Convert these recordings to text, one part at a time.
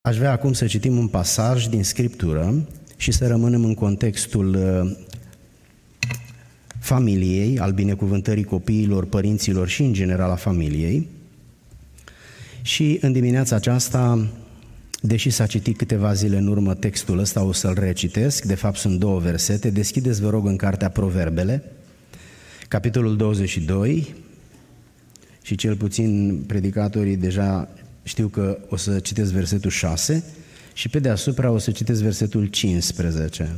Aș vrea acum să citim un pasaj din Scriptură și să rămânem în contextul familiei, al binecuvântării copiilor, părinților și în general a familiei. Și în dimineața aceasta, deși s-a citit câteva zile în urmă textul ăsta, o să-l recitesc, de fapt sunt două versete. Deschideți, vă rog, în cartea Proverbele, capitolul 22, și cel puțin predicatorii deja știu că o să citesc versetul 6 și pe deasupra o să citesc versetul 15.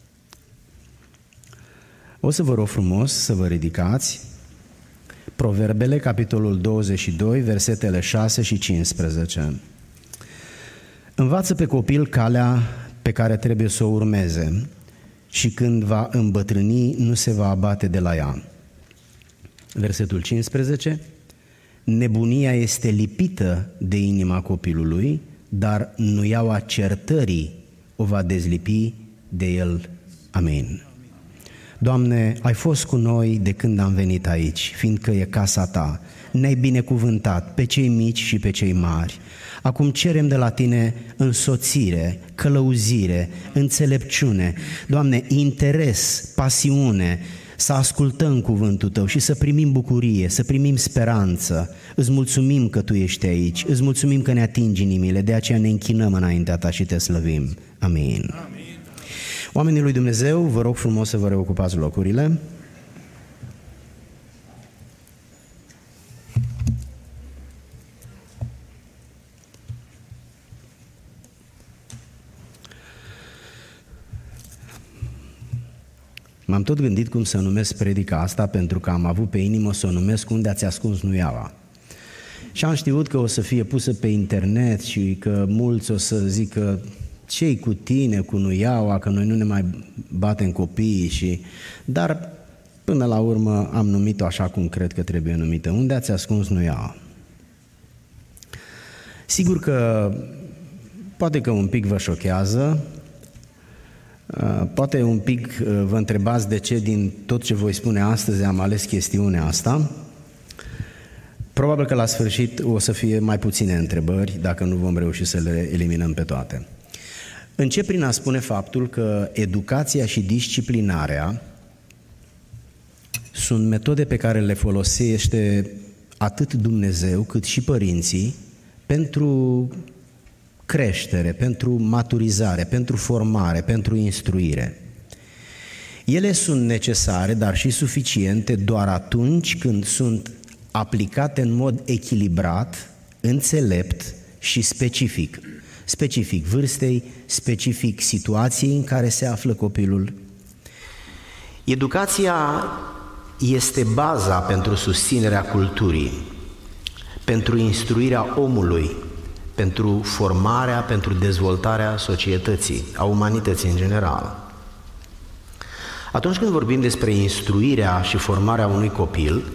O să vă rog frumos să vă ridicați. Proverbele, capitolul 22, versetele 6 și 15. Învață pe copil calea pe care trebuie să o urmeze și când va îmbătrâni nu se va abate de la ea. Versetul 15. Nebunia este lipită de inima copilului, dar nuiaua certării o va dezlipi de el. Amin. Doamne, ai fost cu noi de când am venit aici, fiindcă e casa Ta. Ne-ai binecuvântat pe cei mici și pe cei mari. Acum cerem de la Tine însoțire, călăuzire, înțelepciune, Doamne, interes, pasiune, să ascultăm cuvântul Tău și să primim bucurie, să primim speranță. Îți mulțumim că Tu ești aici, îți mulțumim că ne atingi inimile, de aceea ne închinăm înaintea Ta și Te slăvim. Amin. Amin. Oamenii lui Dumnezeu, vă rog frumos să vă reocupați locurile. M-am tot gândit cum să numesc predica asta, pentru că am avut pe inimă să o numesc Unde ați ascuns nuiaua. Și am știut că o să fie pusă pe internet și că mulți o să zică ce-i cu tine, cu nuiaua, că noi nu ne mai batem copiii, dar până la urmă am numit-o așa cum cred că trebuie numită. Unde ați ascuns nuiaua? Sigur că poate că un pic vă șochează, poate un pic vă întrebați de ce din tot ce voi spune astăzi am ales chestiunea asta. Probabil că la sfârșit o să fie mai puține întrebări, dacă nu vom reuși să le eliminăm pe toate. Încep prin a spune faptul că educația și disciplinarea sunt metode pe care le folosește atât Dumnezeu cât și părinții pentru creștere, pentru maturizare, pentru formare, pentru instruire. Ele sunt necesare, dar și suficiente doar atunci când sunt aplicate în mod echilibrat, înțelept și specific. Specific vârstei, specific situației în care se află copilul. Educația este baza pentru susținerea culturii, pentru instruirea omului, pentru formarea, pentru dezvoltarea societății, a umanității în general. Atunci când vorbim despre instruirea și formarea unui copil,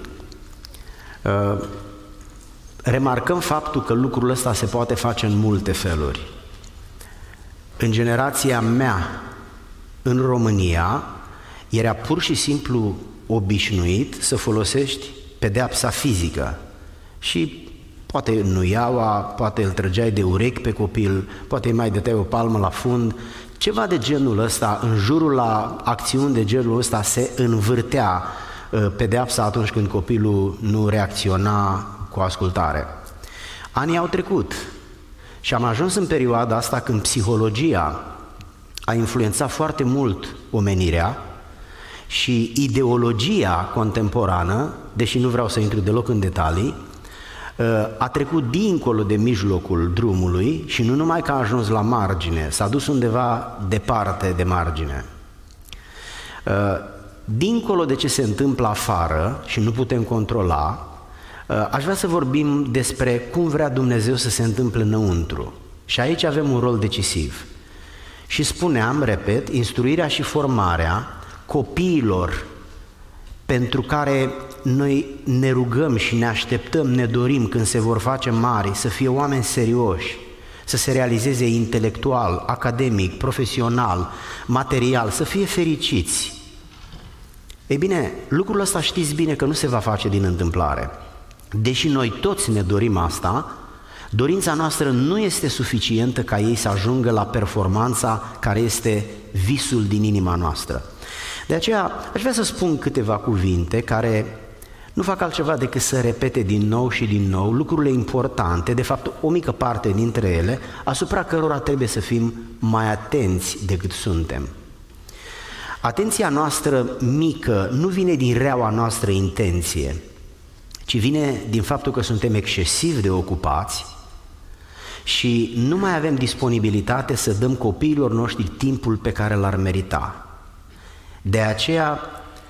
remarcăm faptul că lucrul ăsta se poate face în multe feluri. În generația mea, în România, era pur și simplu obișnuit să folosești pedeapsa fizică și poate nuiaua, poate îl trăgeai de urechi pe copil, poate îi mai dăteai o palmă la fund, ceva de genul ăsta, în jurul la acțiuni de genul ăsta se învârtea pedeapsa atunci când copilul nu reacționa cu ascultare. Anii au trecut și am ajuns în perioada asta când psihologia a influențat foarte mult omenirea și ideologia contemporană, deși nu vreau să intru deloc în detalii, a trecut dincolo de mijlocul drumului și nu numai că a ajuns la margine, s-a dus undeva departe de margine. Dincolo de ce se întâmplă afară și nu putem controla, aș vrea să vorbim despre cum vrea Dumnezeu să se întâmple înăuntru. Și aici avem un rol decisiv. Și spuneam, repet, instruirea și formarea copiilor pentru care noi ne rugăm și ne așteptăm, ne dorim când se vor face mari, să fie oameni serioși, să se realizeze intelectual, academic, profesional, material, să fie fericiți. Ei bine, lucrul ăsta știți bine că nu se va face din întâmplare. Deși noi toți ne dorim asta, Dorința noastră nu este suficientă ca ei să ajungă la performanța care este visul din inima noastră. De aceea aș vrea să spun câteva cuvinte care nu fac altceva decât să repete din nou și din nou lucrurile importante, de fapt o mică parte dintre ele, asupra cărora trebuie să fim mai atenți decât suntem. Atenția noastră mică nu vine din reaua noastră intenție, ci vine din faptul că suntem excesiv de ocupați și nu mai avem disponibilitate să dăm copiilor noștri timpul pe care l-ar merita. De aceea,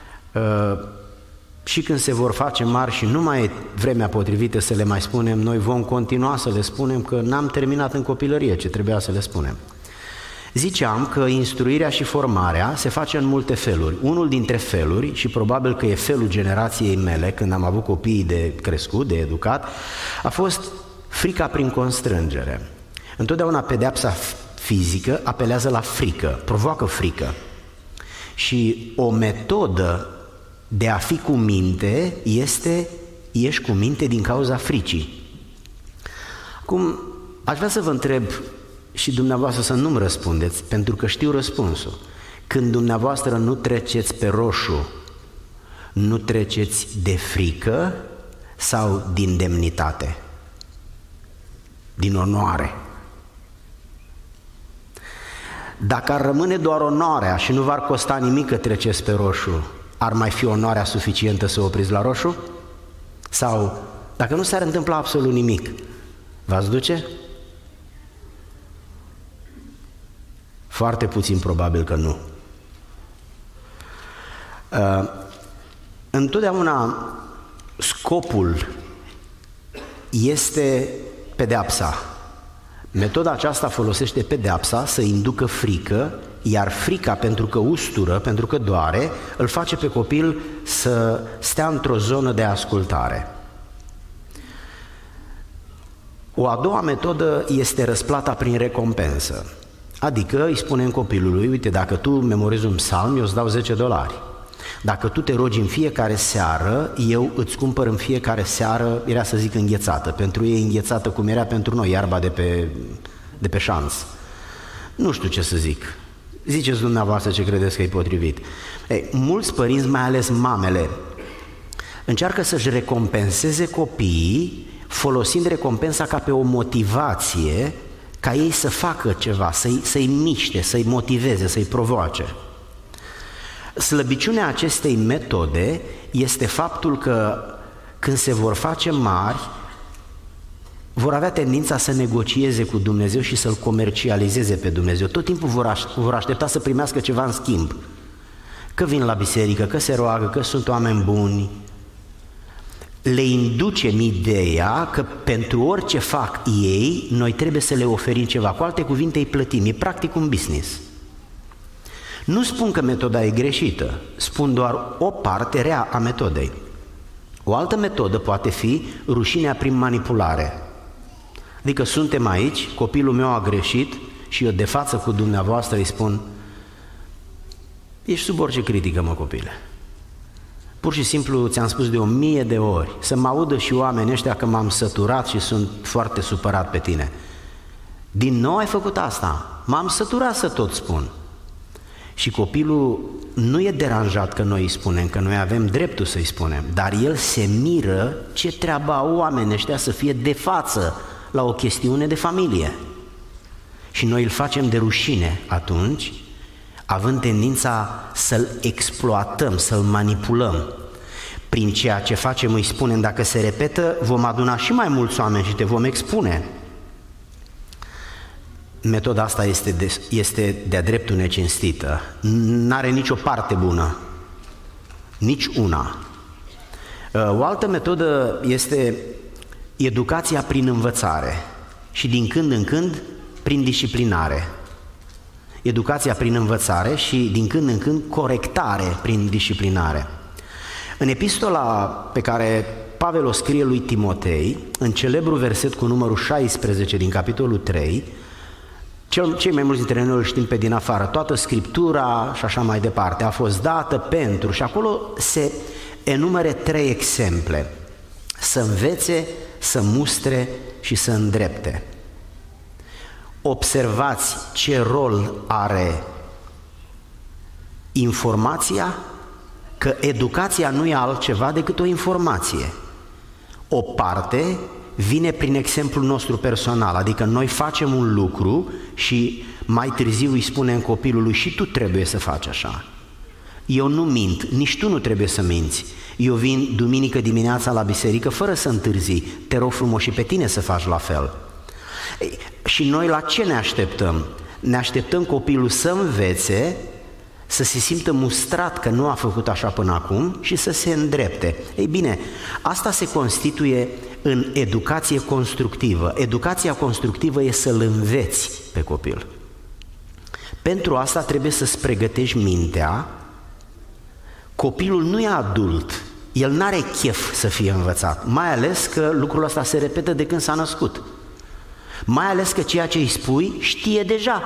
și când se vor face mari și nu mai e vremea potrivită să le mai spunem, noi vom continua să le spunem că n-am terminat în copilărie ce trebuia să le spunem. Ziceam că instruirea și formarea se face în multe feluri. Unul dintre feluri, și probabil că e felul generației mele, când am avut copiii de crescut, de educat, a fost frica prin constrângere. Întotdeauna pedeapsa fizică apelează la frică, provoacă frică. Și o metodă de a fi cu minte este, ești cu minte din cauza fricii. Acum, aș vrea să vă întreb și dumneavoastră să nu-mi răspundeți, pentru că știu răspunsul. Când dumneavoastră nu treceți pe roșu, nu treceți de frică sau din demnitate? Din onoare? Dacă ar rămâne doar onoarea și nu v-ar costa nimic că treceți pe roșu, ar mai fi onoarea suficientă să opriți la roșu? Sau, dacă nu s-ar întâmpla absolut nimic, v-ați duce? Foarte puțin probabil că nu. Întotdeauna scopul este pedeapsa. Metoda aceasta folosește pedeapsa să inducă frică, iar frica, pentru că ustură, pentru că doare, îl face pe copil să stea într-o zonă de ascultare. O a doua metodă este răsplata prin recompensă. Adică îi spunem copilului, uite, dacă tu memorezi un psalm, eu îți dau $10. Dacă tu te rogi în fiecare seară, eu îți cumpăr în fiecare seară, era să zic înghețată, pentru ei înghețată cum era pentru noi, iarba de pe șanț. Nu știu ce să zic. Ziceți dumneavoastră ce credeți că e potrivit. Mulți părinți, mai ales mamele, încearcă să-și recompenseze copiii folosind recompensa ca pe o motivație ca ei să facă ceva, să-i miște, să-i motiveze, să-i provoace. Slăbiciunea acestei metode este faptul că când se vor face mari, vor avea tendința să negocieze cu Dumnezeu și să-L comercializeze pe Dumnezeu. Tot timpul vor aștepta să primească ceva în schimb. Că vin la biserică, că se roagă, că sunt oameni buni. Le inducem ideea că pentru orice fac ei, noi trebuie să le oferim ceva. Cu alte cuvinte, îi plătim. E practic un business. Nu spun că metoda e greșită, spun doar o parte rea a metodei. O altă metodă poate fi rușinea prin manipulare. Adică suntem aici, copilul meu a greșit și eu de față cu dumneavoastră îi spun: ești sub orice critică, mă, copile. Pur și simplu ți-am spus de 1000 de ori, să mă audă și oamenii ăștia că m-am săturat și sunt foarte supărat pe tine. Din nou ai făcut asta, m-am săturat să tot spun. Și copilul nu e deranjat că noi îi spunem, că noi avem dreptul să-i spunem, dar el se miră ce treabă au oamenii ăștia să fie de față la o chestiune de familie. Și noi îl facem de rușine atunci, având tendința să-l exploatăm, să-l manipulăm. Prin ceea ce facem îi spunem, dacă se repetă, vom aduna și mai mulți oameni și te vom expune. Metoda asta este de-a dreptul necinstită, n-are nicio parte bună, nici una. O altă metodă este educația prin învățare și din când în când prin disciplinare. Educația prin învățare și din când în când corectare prin disciplinare. În epistola pe care Pavel o scrie lui Timotei, în celebrul verset cu numărul 16 din capitolul 3, cei mai mulți dintre noi îl știm pe din afară, toată Scriptura și așa mai departe a fost dată pentru, și acolo se enumere 3 exemple: să învețe, să mustre și să îndrepte. Observați ce rol are informația, că educația nu e altceva decât o informație. O parte vine prin exemplul nostru personal, adică noi facem un lucru și mai târziu îi spunem copilului și tu trebuie să faci așa. Eu nu mint, nici tu nu trebuie să minți. Eu vin duminică dimineața la biserică fără să întârzi, te rog frumos și pe tine să faci la fel. Și noi la ce ne așteptăm? Ne așteptăm copilul să învețe, să se simtă mustrat că nu a făcut așa până acum și să se îndrepte. Ei bine, asta se constituie în educație constructivă. Educația constructivă e să-l înveți pe copil. Pentru asta trebuie să-ți pregătești mintea. Copilul nu e adult, el n-are chef să fie învățat, mai ales că lucrul ăsta se repetă de când s-a născut. Mai ales că ceea ce îi spui știe deja.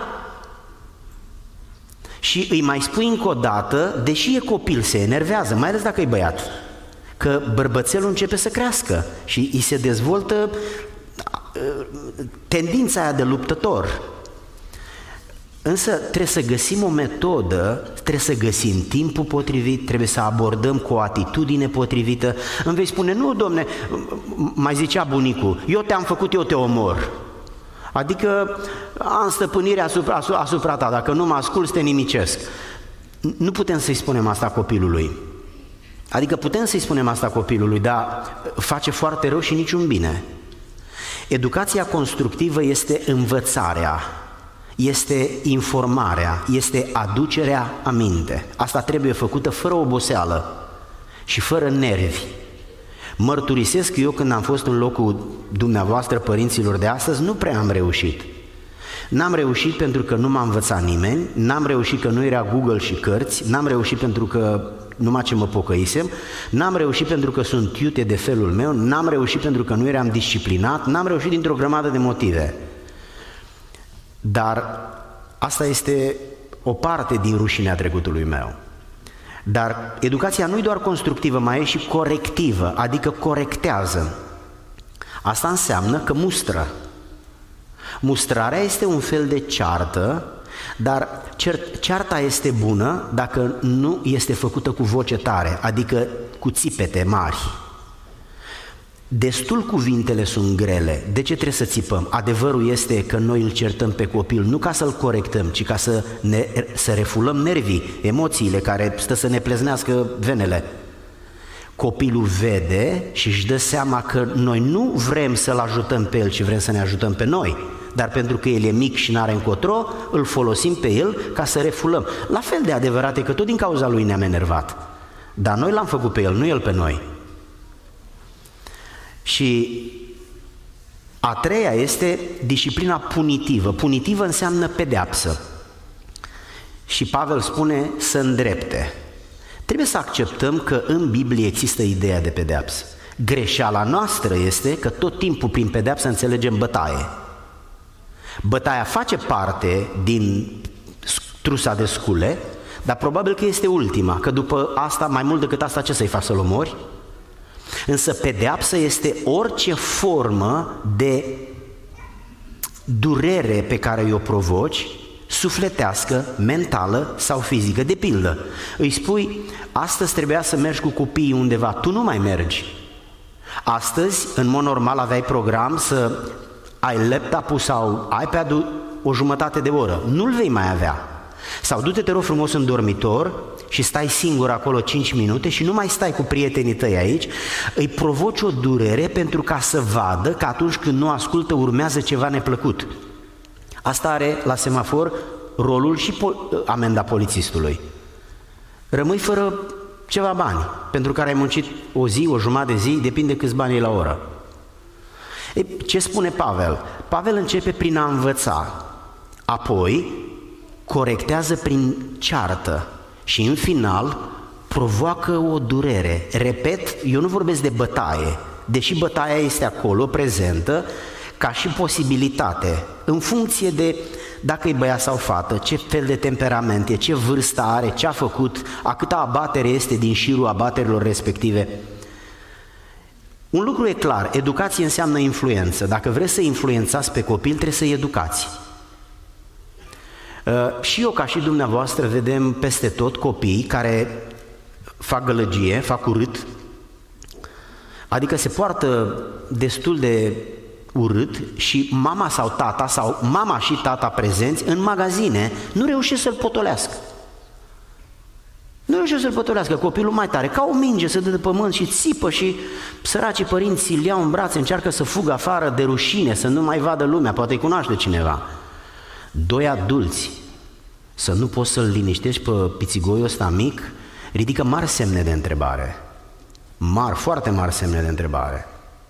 Și îi mai spui încă o dată, deși e copil, se enervează, mai ales dacă e băiat, că bărbățelul începe să crească și îi se dezvoltă tendința aia de luptător. Însă trebuie să găsim o metodă, trebuie să găsim timpul potrivit, trebuie să abordăm cu o atitudine potrivită. Îmi vei spune, nu domne, mai zicea bunicul, eu te-am făcut, eu te omor. Adică am stăpânire asupra ta, dacă nu mă asculți te nimicesc. Nu putem să-i spunem asta copilului. Adică putem să-i spunem asta copilului, dar face foarte rău și niciun bine. Educația constructivă este învățarea, este informarea, este aducerea aminte. Asta trebuie făcută fără oboseală și fără nervi. Mărturisesc că eu când am fost în locul dumneavoastră, părinților de astăzi, nu prea am reușit. N-am reușit pentru că nu m-a învățat nimeni, n-am reușit că nu era Google și cărți, n-am reușit pentru că numai ce mă pocăisem, n-am reușit pentru că sunt iute de felul meu, n-am reușit pentru că nu eram disciplinat, n-am reușit dintr-o grămadă de motive. Dar asta este o parte din rușinea trecutului meu. Dar educația nu e doar constructivă, mai e și corectivă, adică corectează. Asta înseamnă că mustră. Mustrarea este un fel de ceartă, dar cearta este bună dacă nu este făcută cu voce tare, adică cu țipete mari. Destul cuvintele sunt grele, de ce trebuie să țipăm? Adevărul este că noi îl certăm pe copil nu ca să-l corectăm, ci ca să refulăm nervii, emoțiile care stă să ne pleznească venele. Copilul vede și își dă seama că noi nu vrem să-l ajutăm pe el, ci vrem să ne ajutăm pe noi. Dar pentru că el e mic și n-are încotro, îl folosim pe el ca să refulăm. La fel de adevărat e că tot din cauza lui ne-am enervat. Dar noi l-am făcut pe el, nu el pe noi. Și a treia este disciplina punitivă. Punitivă înseamnă pedeapsă. Și Pavel spune să îndrepte. Trebuie să acceptăm că în Biblie există ideea de pedeapsă. Greșeala noastră este că tot timpul prin pedeapsă înțelegem bătaie. Bătaia face parte din trusa de scule, dar probabil că este ultima, că după asta, mai mult decât asta, ce să-i faci, să-l omori? Însă pedeapsă este orice formă de durere pe care o provoci, sufletească, mentală sau fizică. De pildă, îi spui, astăzi trebuia să mergi cu copiii undeva, tu nu mai mergi. Astăzi, în mod normal, aveai program să ai laptopul sau iPad-ul o jumătate de oră. Nu-l vei mai avea. Sau du-te, te rog frumos, în dormitor și stai singur acolo 5 minute și nu mai stai cu prietenii tăi aici, îi provoci o durere pentru ca să vadă că atunci când nu ascultă urmează ceva neplăcut. Asta are la semafor rolul și amenda polițistului. Rămâi fără ceva bani, pentru care ai muncit o zi, o jumătate de zi, depinde câți bani e la oră. Ce spune Pavel? Pavel începe prin a învăța, apoi corectează prin ceartă și în final provoacă o durere. Repet, eu nu vorbesc de bătaie, deși bătaia este acolo, prezentă, ca și posibilitate, în funcție de dacă e băiat sau fată, ce fel de temperament e, ce vârstă are, ce a făcut, a câta abatere este din șirul abaterilor respective. Un lucru e clar, educație înseamnă influență. Dacă vreți să influențați pe copil, trebuie să-i educați. Și eu, ca și dumneavoastră, vedem peste tot copii care fac gălăgie, fac urât, adică se poartă destul de urât și mama sau tata, sau mama și tata prezenți în magazine nu reușesc să-l potolească. Nu reușesc să-l potolească, copilul mai tare, ca o minge se dă de pământ și țipă și săracii părinți îl iau în brațe, încearcă să fugă afară de rușine, să nu mai vadă lumea, poate îi cunoaște cineva. Doi adulți, să nu poți să-l liniștești pe pițigoiul ăsta mic, ridică mari semne de întrebare. Mari, foarte mari semne de întrebare.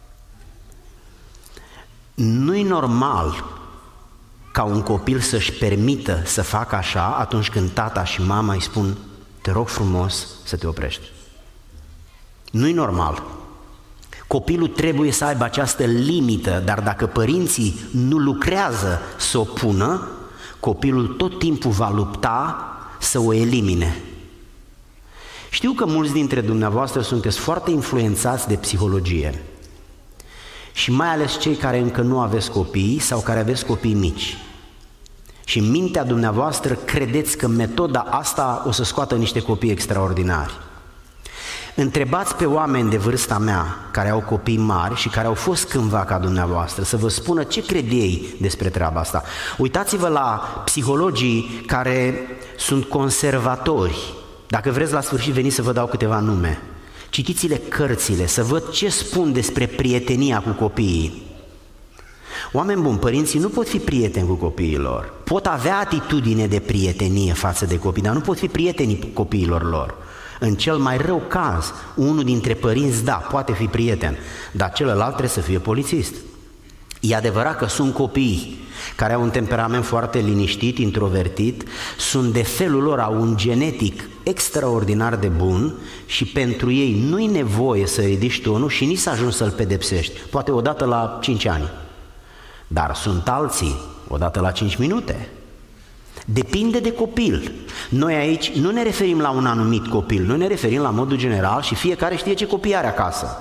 Nu-i normal ca un copil să-și permită să facă așa atunci când tata și mama îi spun: te rog frumos să te oprești. Nu-i normal. Copilul trebuie să aibă această limită, dar dacă părinții nu lucrează să o pună, copilul tot timpul va lupta să o elimine. Știu că mulți dintre dumneavoastră sunteți foarte influențați de psihologie și mai ales cei care încă nu aveți copii sau care aveți copii mici. Și în mintea dumneavoastră credeți că metoda asta o să scoată niște copii extraordinari. Întrebați pe oameni de vârsta mea care au copii mari și care au fost cândva ca dumneavoastră să vă spună ce cred ei despre treaba asta. Uitați-vă la psihologii care sunt conservatori. Dacă vreți, la sfârșit veniți să vă dau câteva nume. Citiți-le cărțile, să văd ce spun despre prietenia cu copiii. Oameni buni, părinții nu pot fi prieteni cu copiii lor. Pot avea atitudine de prietenie față de copii, dar nu pot fi prietenii copiilor lor. În cel mai rău caz, unul dintre părinți, da, poate fi prieten, dar celălalt trebuie să fie polițist. E adevărat că sunt copii care au un temperament foarte liniștit, introvertit, sunt de felul lor, au un genetic extraordinar de bun și pentru ei nu-i nevoie să ridici tonul și nici să ajungi să-l pedepsești, poate odată la 5 ani. Dar sunt alții, odată la 5 minute. Depinde de copil. Noi aici nu ne referim la un anumit copil, noi ne referim la modul general și fiecare știe ce copii are acasă.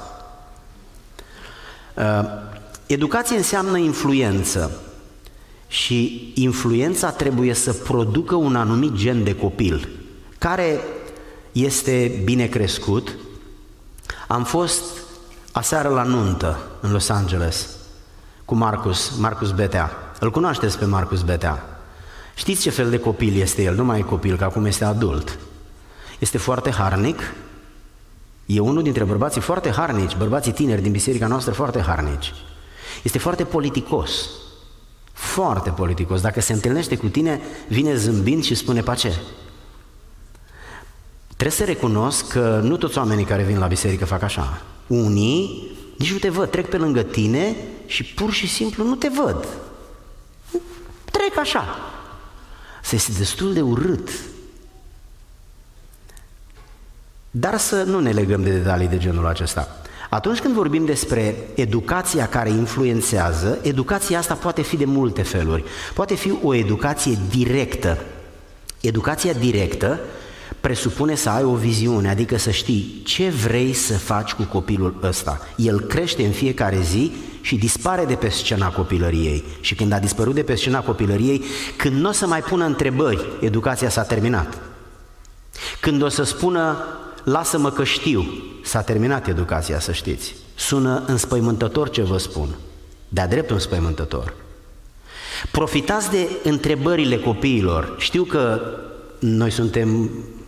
Educație înseamnă influență și influența trebuie să producă un anumit gen de copil care este bine crescut. Am fost aseară la nuntă în Los Angeles cu Marcus Betea. Îl cunoașteți pe Marcus Betea? Știți ce fel de copil este el? Nu mai e copil, că acum este adult. Este foarte harnic, e unul dintre bărbații foarte harnici, bărbații tineri din biserica noastră foarte harnici. Este foarte politicos, foarte politicos. Dacă se întâlnește cu tine, vine zâmbind și spune pace. Trebuie să recunosc că nu toți oamenii care vin la biserică fac așa. Unii nici nu te văd, trec pe lângă tine și pur și simplu nu te văd. Trec așa. Este destul de urât. Dar să nu ne legăm de detalii de genul acesta. Atunci când vorbim despre educația care influențează, educația asta poate fi de multe feluri. Poate fi o educație directă. Educația directă presupune să ai o viziune, adică să știi ce vrei să faci cu copilul ăsta. El crește în fiecare zi și dispare de pe scena copilăriei. Și când a dispărut de pe scena copilăriei, când nu o să mai pună întrebări, educația s-a terminat. Când o să spună, lasă-mă că știu, s-a terminat educația, să știți. Sună înspăimântător ce vă spun, de-a dreptul înspăimântător. Profitați de întrebările copiilor. Știu că noi suntem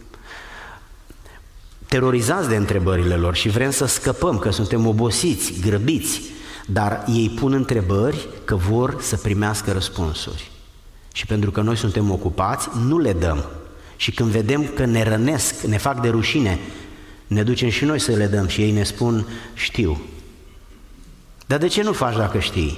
terorizați de întrebările lor și vrem să scăpăm, că suntem obosiți, grăbiți, dar ei pun întrebări că vor să primească răspunsuri. Și pentru că noi suntem ocupați, nu le dăm. Și când vedem că ne rănesc, ne fac de rușine, ne ducem și noi să le dăm și ei ne spun, știu. Dar de ce nu faci dacă știi?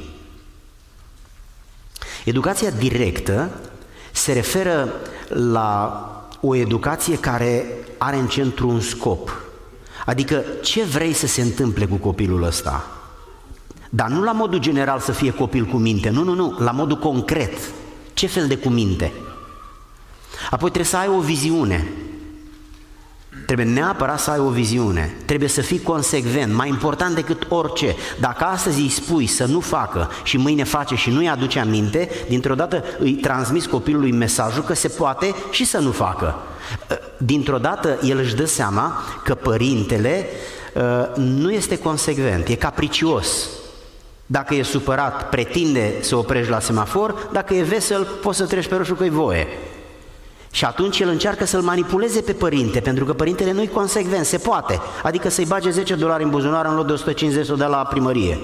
Educația directă se referă la o educație care are în centru un scop. Adică ce vrei să se întâmple cu copilul ăsta? Dar nu la modul general să fie copil cu minte, nu, la modul concret. Ce fel de cu minte? Apoi trebuie să ai o viziune. Trebuie neapărat să ai o viziune, trebuie să fii consecvent, mai important decât orice. Dacă astăzi îi spui să nu facă și mâine face și nu-i aduce aminte, dintr-o dată îi transmiți copilului mesajul că se poate și să nu facă. Dintr-o dată el își dă seama că părintele nu este consecvent, e capricios. Dacă e supărat, pretinde să oprești la semafor, dacă e vesel, poți să treci pe roșu că-i voie. Și atunci el încearcă să-l manipuleze pe părinte, pentru că părintele nu-i consecvent, se poate. Adică să-i bage $10 în buzunar în loc de 150 de la primărie.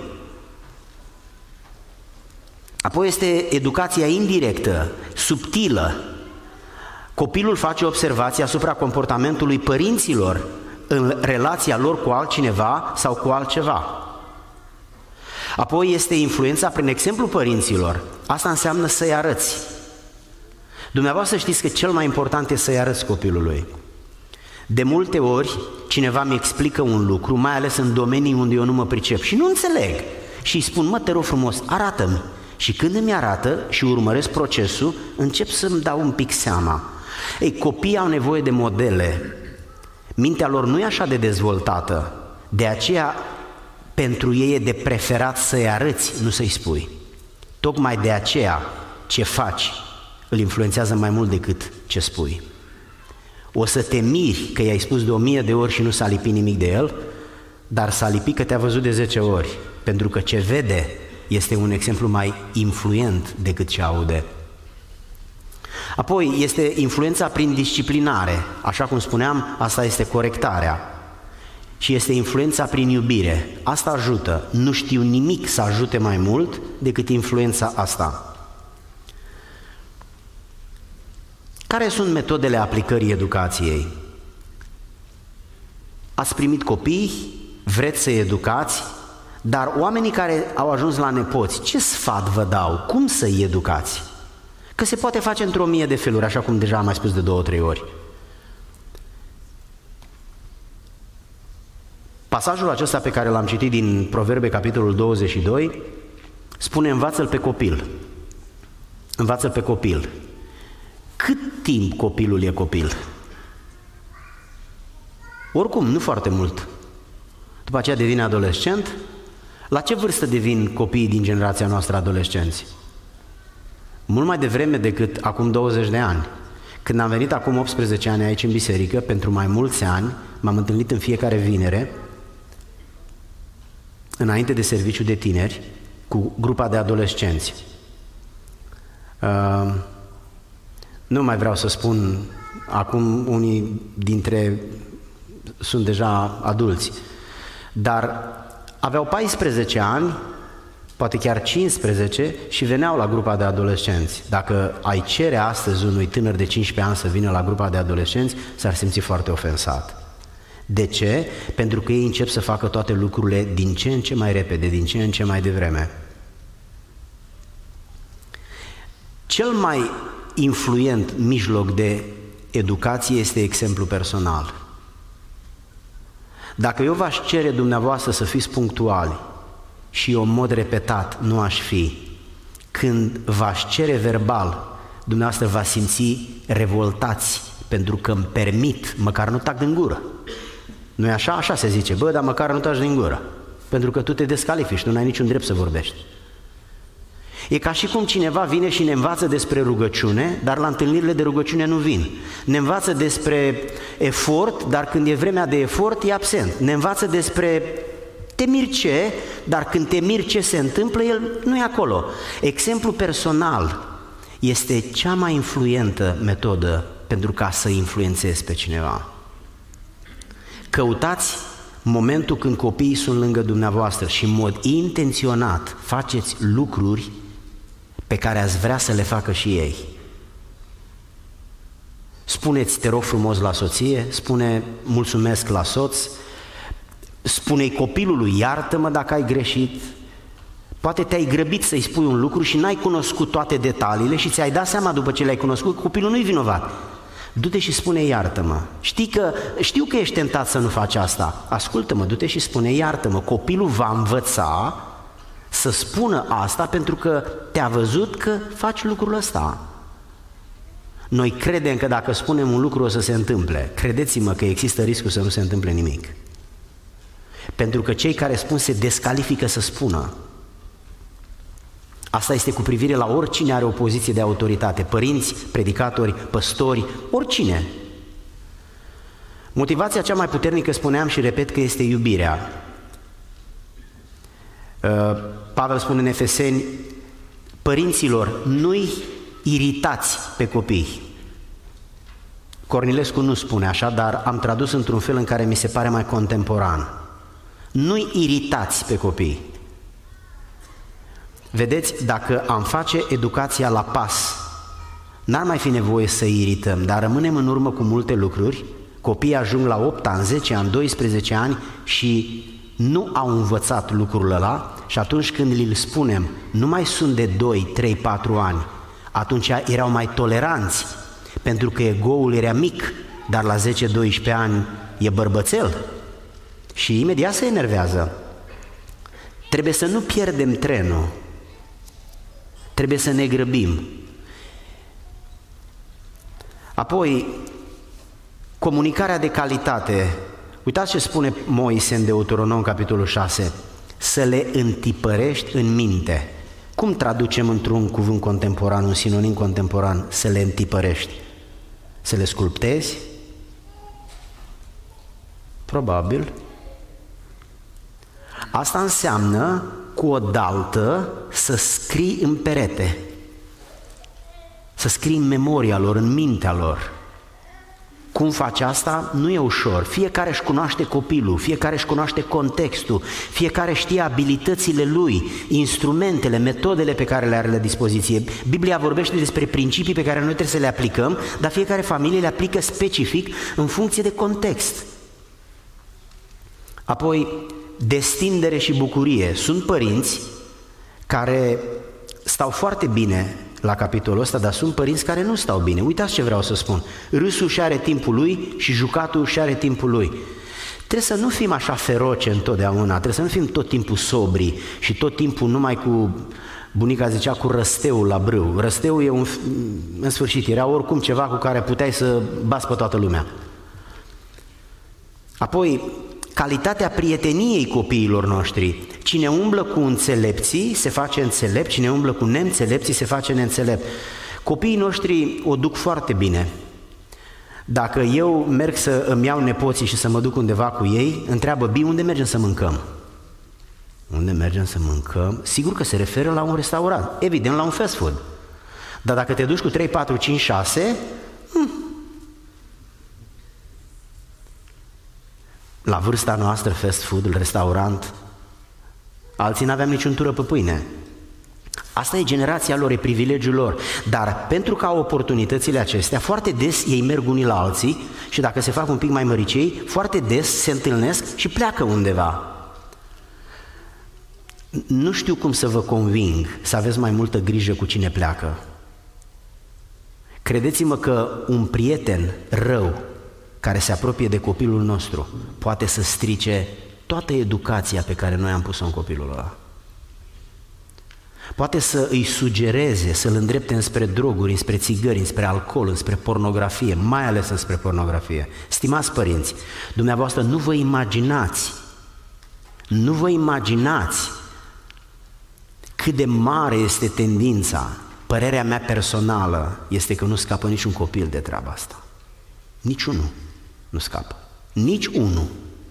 Apoi este educația indirectă, subtilă. Copilul face observații asupra comportamentului părinților în relația lor cu altcineva sau cu altceva. Apoi este influența prin exemplu părinților. Asta înseamnă să-i arăți. Dumneavoastră știți că cel mai important e să-i arăți copilului. De multe ori cineva mi explică un lucru, mai ales în domenii unde eu nu mă pricep și nu înțeleg. Și îi spun, te rog frumos, arată-mi. Și când îmi arată și urmăresc procesul, încep să-mi dau un pic seama. Ei, copiii au nevoie de modele. Mintea lor nu e așa de dezvoltată. De aceea, pentru ei e de preferat să-i arăți, nu să-i spui. Tocmai de aceea, ce faci îl influențează mai mult decât ce spui. O să te miri că i-ai spus de 1000 de ori și nu s-a lipit nimic de el, dar s-a lipit că te-a văzut de 10 ori, pentru că ce vede este un exemplu mai influent decât ce aude. Apoi este influența prin disciplinare, așa cum spuneam, asta este corectarea. Și este influența prin iubire, asta ajută, nu știu nimic să ajute mai mult decât influența asta. Care sunt metodele aplicării educației? Ați primit copii, vreți să-i educați, dar oamenii care au ajuns la nepoți, ce sfat vă dau? Cum să-i educați? Că se poate face într-o mie de feluri, așa cum deja am mai spus de 2-3 ori. Pasajul acesta pe care l-am citit din Proverbe, capitolul 22, spune învață-l pe copil. Învață-l pe copil. Cât timp copilul e copil? Oricum, nu foarte mult. După aceea devine adolescent. La ce vârstă devin copiii din generația noastră adolescenți? Mult mai devreme decât acum 20 de ani. Când am venit acum 18 ani aici în biserică, pentru mai mulți ani, m-am întâlnit în fiecare vinere, înainte de serviciu de tineri, cu grupa de adolescenți. Nu mai vreau să spun, acum unii dintre sunt deja adulți, dar aveau 14 ani, poate chiar 15 și veneau la grupa de adolescenți. Dacă ai cere astăzi unui tânăr de 15 ani să vină la grupa de adolescenți, s-ar simți foarte ofensat. De ce? Pentru că ei încep să facă toate lucrurile din ce în ce mai repede, din ce în ce mai devreme. Cel mai influent mijloc de educație este exemplu personal. Dacă eu v-aș cere dumneavoastră să fiți punctuali și eu în mod repetat nu aș fi, când v-aș cere verbal, dumneavoastră v-ați simți revoltați pentru că îmi permit, măcar nu tac din gură. Nu e așa? Așa se zice, bă, dar măcar nu taci din gură, pentru că tu te descalifici, nu ai niciun drept să vorbești. E ca și cum cineva vine și ne învață despre rugăciune, dar la întâlnirile de rugăciune nu vin. Ne învață despre efort, dar când e vremea de efort e absent. Ne învață despre te miri ce, dar când te miri ce se întâmplă, el nu e acolo. Exemplu personal este cea mai influentă metodă pentru ca să influențezi pe cineva. Căutați momentul când copiii sunt lângă dumneavoastră și în mod intenționat faceți lucruri pe care ați vrea să le facă și ei. Spuneți te rog frumos la soție, spune mulțumesc la soț, spune-i copilului iartă-mă dacă ai greșit. Poate te-ai grăbit să-i spui un lucru și n-ai cunoscut toate detaliile și ți-ai dat seama după ce le-ai cunoscut că copilul nu-i vinovat. Du-te și spune iartă-mă. Știu că ești tentat să nu faci asta. Ascultă-mă, du-te și spune iartă-mă. Copilul va învăța să spună asta pentru că te-a văzut că faci lucrul ăsta. Noi credem că dacă spunem un lucru o să se întâmple. Credeți-mă că există riscul să nu se întâmple nimic. Pentru că cei care spun se descalifică să spună. Asta este cu privire la oricine are o poziție de autoritate, părinți, predicatori, păstori, oricine. Motivația cea mai puternică, spuneam și repet, că este iubirea. Pavel spune în Efeseni, părinților, nu-i iritați pe copii. Cornilescu nu spune așa, dar am tradus într-un fel în care mi se pare mai contemporan. Nu-i iritați pe copii. Vedeți, dacă am face educația la pas, n-ar mai fi nevoie să-i irităm, dar rămânem în urmă cu multe lucruri, copiii ajung la 8 ani, 10 ani, 12 ani și nu au învățat lucrul ăla și atunci când îl spunem, nu mai sunt de 2, 3, 4 ani, atunci erau mai toleranți, pentru că ego-ul era mic, dar la 10-12 ani e bărbățel și imediat se enervează. Trebuie să nu pierdem trenul, trebuie să ne grăbim. Apoi, comunicarea de calitate. Uitați ce spune Moise în Deuteronom, capitolul 6, să le întipărești în minte. Cum traducem într-un cuvânt contemporan, un sinonim contemporan, să le întipărești? Să le sculptezi? Probabil. Asta înseamnă cu o daltă să scrii în perete, să scrii în memoria lor, în mintea lor. Cum faci asta? Nu e ușor. Fiecare își cunoaște copilul, fiecare își cunoaște contextul, fiecare știe abilitățile lui, instrumentele, metodele pe care le are la dispoziție. Biblia vorbește despre principii pe care noi trebuie să le aplicăm, dar fiecare familie le aplică specific în funcție de context. Apoi, destindere și bucurie. Sunt părinți care stau foarte bine la capitolul ăsta, dar sunt părinți care nu stau bine. Uitați ce vreau să spun. Râsul și are timpul lui și jucatul și are timpul lui. Trebuie să nu fim așa feroce întotdeauna, trebuie să nu fim tot timpul sobri și tot timpul numai cu, bunica zicea, cu răsteul la brâu. Răsteul e în sfârșit, era oricum ceva cu care puteai să bați pe toată lumea. Apoi, calitatea prieteniei copiilor noștri. Cine umblă cu înțelepții se face înțelept, cine umblă cu neînțelepții se face neînțelept. Copiii noștri o duc foarte bine. Dacă eu merg să îmi iau nepoții și să mă duc undeva cu ei, întreabă, Bi, unde mergem să mâncăm? Unde mergem să mâncăm? Sigur că se referă la un restaurant, evident la un fast food. Dar dacă te duci cu 3, 4, 5, 6, la vârsta noastră, fast food, restaurant, alții n-aveam niciun tură pe pâine. Asta e generația lor, e privilegiul lor. Dar pentru că au oportunitățile acestea, foarte des ei merg unii la alții și dacă se fac un pic mai măricei, foarte des se întâlnesc și pleacă undeva. Nu știu cum să vă conving să aveți mai multă grijă cu cine pleacă. Credeți-mă că un prieten rău care se apropie de copilul nostru poate să strice toată educația pe care noi am pus-o în copilul ăla. Poate să îi sugereze, să-l îndrepte înspre droguri, înspre țigări, înspre alcool, înspre pornografie, mai ales înspre pornografie. Stimați părinți, dumneavoastră nu vă imaginați cât de mare este tendința. Părerea mea personală este că nu scapă niciun copil de treaba asta. Niciunul nu scapă. Nici unul.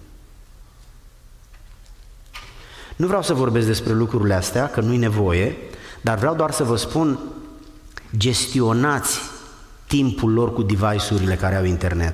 Nu vreau să vorbesc despre lucrurile astea, că nu-i nevoie, dar vreau doar să vă spun, gestionați timpul lor cu device-urile care au internet.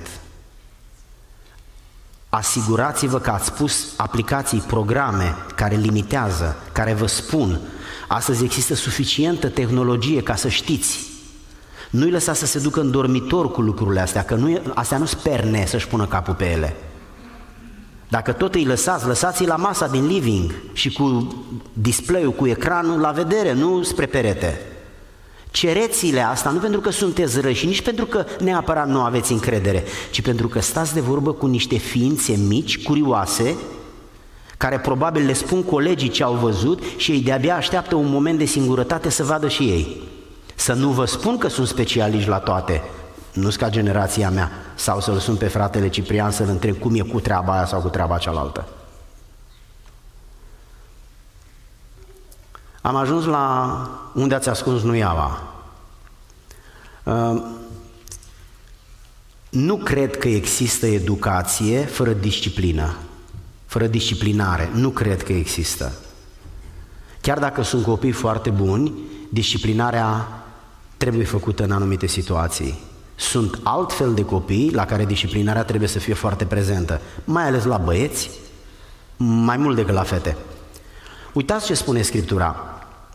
Asigurați-vă că ați pus aplicații, programe care limitează, care vă spun, astăzi există suficientă tehnologie ca să știți. Nu-i lăsați să se ducă în dormitor cu lucrurile astea, că astea nu-s perne să-și pună capul pe ele. Dacă tot îi lăsați-i la masa din living și cu display-ul, cu ecranul la vedere, nu spre perete. Cereți-le asta nu pentru că sunteți răi și nici pentru că neapărat nu aveți încredere, ci pentru că stați de vorbă cu niște ființe mici, curioase, care probabil le spun colegii ce au văzut și ei de-abia așteaptă un moment de singurătate să vadă și ei. Să nu vă spun că sunt specialiști la toate, nu-s ca generația mea, sau să-l sun pe fratele Ciprian să-l întreb cum e cu treaba aia sau cu treaba cealaltă. Am ajuns la unde ați ascuns nuiaua. Nu cred că există educație fără disciplină, fără disciplinare. Nu cred că există. Chiar dacă sunt copii foarte buni, disciplinarea trebuie făcută în anumite situații. Sunt altfel de copii la care disciplinarea trebuie să fie foarte prezentă, mai ales la băieți, mai mult decât la fete. Uitați ce spune Scriptura.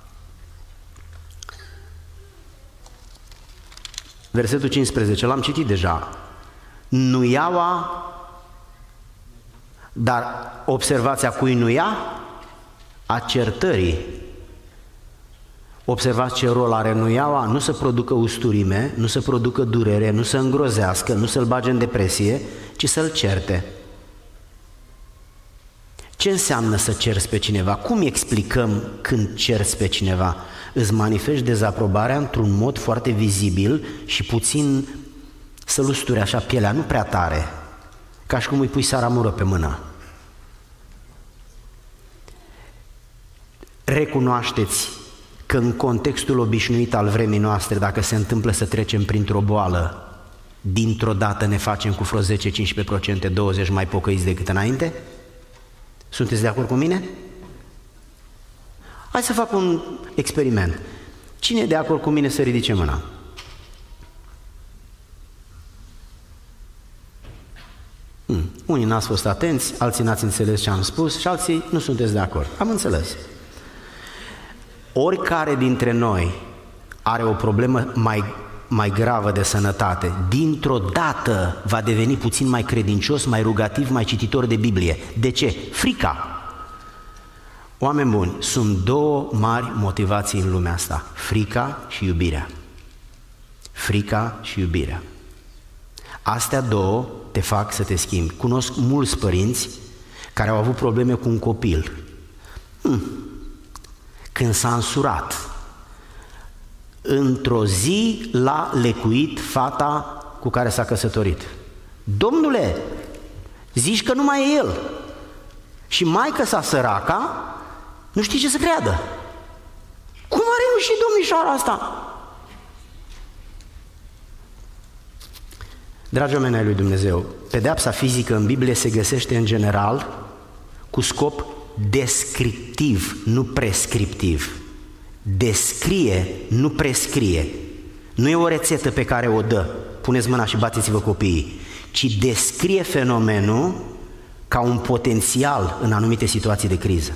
Versetul 15, l-am citit deja. Nuiaua, dar observați a cui nuia? A certării. Observați ce rol are nuiaua? Nu să producă usturime, nu să producă durere, nu să îngrozească, nu să-l bage în depresie, ci să-l certe. Ce înseamnă să cerți pe cineva? Cum explicăm când cerți pe cineva? Îți manifesti dezaprobarea într-un mod foarte vizibil și puțin să lusturi așa pielea, nu prea tare, ca și cum îi pui saramură pe mână. Recunoașteți că în contextul obișnuit al vremii noastre, dacă se întâmplă să trecem printr-o boală, dintr-o dată ne facem cu vreo 10-15%, 20% mai pocăiți decât înainte? Sunteți de acord cu mine? Hai să fac un experiment. Cine e de acord cu mine să ridice mâna? Unii n-ați fost atenți, alții n-ați înțeles ce am spus și alții nu sunteți de acord. Am înțeles. Oricare dintre noi are o problemă mai gravă de sănătate, dintr-o dată va deveni puțin mai credincios, mai rugativ, mai cititor de Biblie. De ce? Frica. Oameni buni, sunt două mari motivații în lumea asta, frica și iubirea. Frica și iubirea. Astea două te fac să te schimbi. Cunosc mulți părinți care au avut probleme cu un copil. Când s-a însurat, într-o zi l-a lecuit fata cu care s-a căsătorit. Domnule, zici că nu mai e el. Și maică sa săraca nu știe ce să creadă. Cum a reușit domnișoara asta? Dragi oameni ai lui Dumnezeu, pedeapsa fizică în Biblie se găsește în general cu scop descriptiv, nu prescriptiv. Descrie, nu prescrie. Nu e o rețetă pe care o dă, puneți mâna și bateți-vă copiii, ci descrie fenomenul ca un potențial în anumite situații de criză.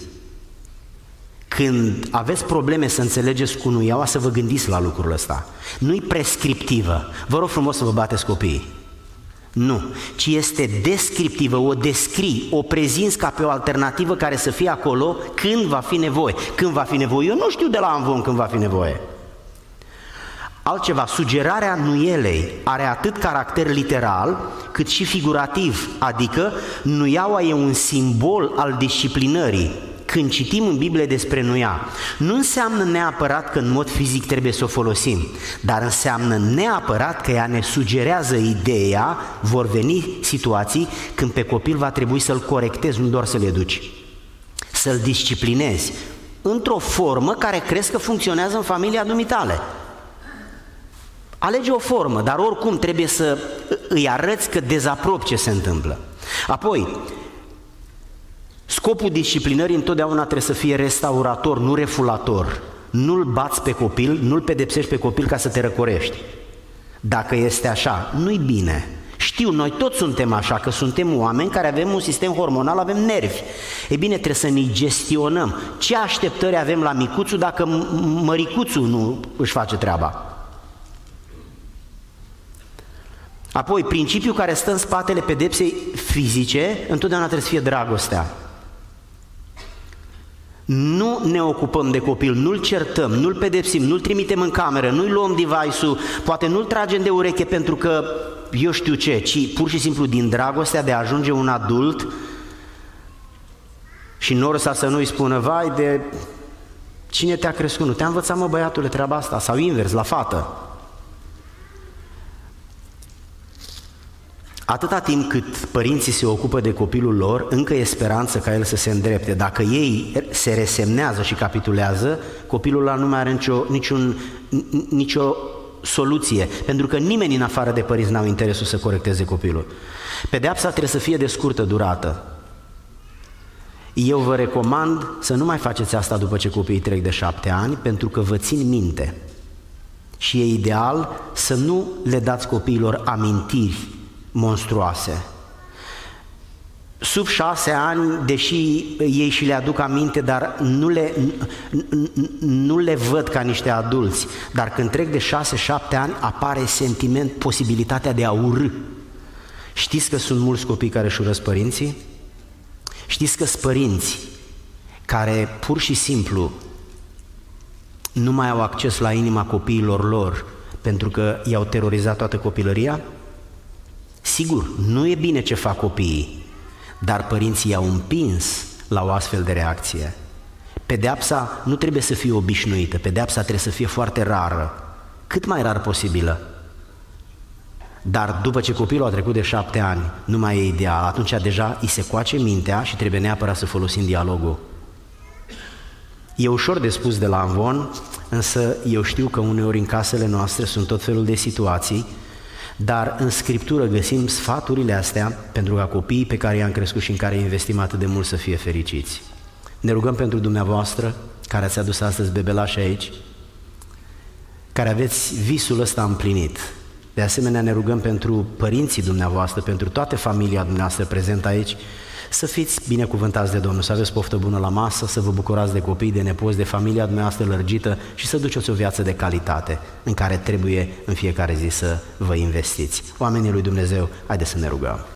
Când aveți probleme să înțelegeți cu nuiaua, să vă gândiți la lucrul ăsta. Nu-i prescriptivă. Vă rog frumos să vă bateți copiii. Nu, ci este descriptivă, o descrii, o prezinți ca pe o alternativă care să fie acolo când va fi nevoie. Când va fi nevoie, eu nu știu de la amvon când va fi nevoie. Altceva, sugerarea nuielei are atât caracter literal cât și figurativ, adică nuiaua e un simbol al disciplinării. Când citim în Biblie despre nuia, nu înseamnă neapărat că în mod fizic trebuie să o folosim, dar înseamnă neapărat că ea ne sugerează ideea, vor veni situații când pe copil va trebui să-l corectezi, nu doar să-l educi, să-l disciplinezi, într-o formă care crezi că funcționează în familia dumitale. Alege o formă, dar oricum trebuie să îi arăți că dezaprobi ce se întâmplă. Apoi, scopul disciplinării întotdeauna trebuie să fie restaurator, nu refulator. Nu-l bați pe copil, nu-l pedepsești pe copil ca să te răcorești. Dacă este așa, nu-i bine. Știu, noi toți suntem așa, că suntem oameni care avem un sistem hormonal, avem nervi. E bine, trebuie să ne gestionăm. Ce așteptări avem la micuțul dacă măricuțul nu își face treaba? Apoi, principiul care stă în spatele pedepsei fizice, întotdeauna trebuie să fie dragostea. Nu ne ocupăm de copil, nu-l certăm, nu-l pedepsim, nu-l trimitem în cameră, nu-i luăm device-ul, poate nu-l tragem de ureche pentru că eu știu ce, ci pur și simplu din dragostea de a ajunge un adult și norța să nu-i spună, vai de Cine te-a crescut? Nu te-a învățat, mă, băiatule, treaba asta? Sau invers, la fată. Atâta timp cât părinții se ocupă de copilul lor, încă e speranță ca el să se îndrepte. Dacă ei se resemnează și capitulează, copilul ăla nu mai are nicio soluție, pentru că nimeni în afară de părinți n-au interesul să corecteze copilul. Pedeapsa trebuie să fie de scurtă durată. Eu vă recomand să nu mai faceți asta după ce copiii trec de 7 ani, pentru că vă țin minte. Și e ideal să nu le dați copiilor amintiri monstruoase. Sub 6 ani, deși ei și le aduc aminte, dar nu le văd ca niște adulți. Dar când trec de 6-7 ani, apare sentiment, posibilitatea de a urâ. Știți că sunt mulți copii care își urăsc părinții? Știți că sunt părinți care pur și simplu nu mai au acces la inima copiilor lor pentru că i-au terorizat toată copilăria? Sigur, nu e bine ce fac copiii, dar părinții i-au împins la o astfel de reacție. Pedeapsa nu trebuie să fie obișnuită, pedeapsa trebuie să fie foarte rară, cât mai rar posibilă. Dar după ce copilul a trecut de 7 ani, nu mai e ideal, atunci deja îi se coace mintea și trebuie neapărat să folosim dialogul. E ușor de spus de la amvon, însă eu știu că uneori în casele noastre sunt tot felul de situații, dar în Scriptură găsim sfaturile astea pentru ca copiii pe care i-am crescut și în care investim atât de mult să fie fericiți. Ne rugăm pentru dumneavoastră, care ați adus astăzi bebelași aici, care aveți visul ăsta împlinit. De asemenea, ne rugăm pentru părinții dumneavoastră, pentru toată familia dumneavoastră prezentă aici, să fiți binecuvântați de Domnul, să aveți poftă bună la masă, să vă bucurați de copii, de nepoți, de familia dumneavoastră lărgită și să duceți o viață de calitate în care trebuie în fiecare zi să vă investiți. Oamenii lui Dumnezeu, haideți să ne rugăm.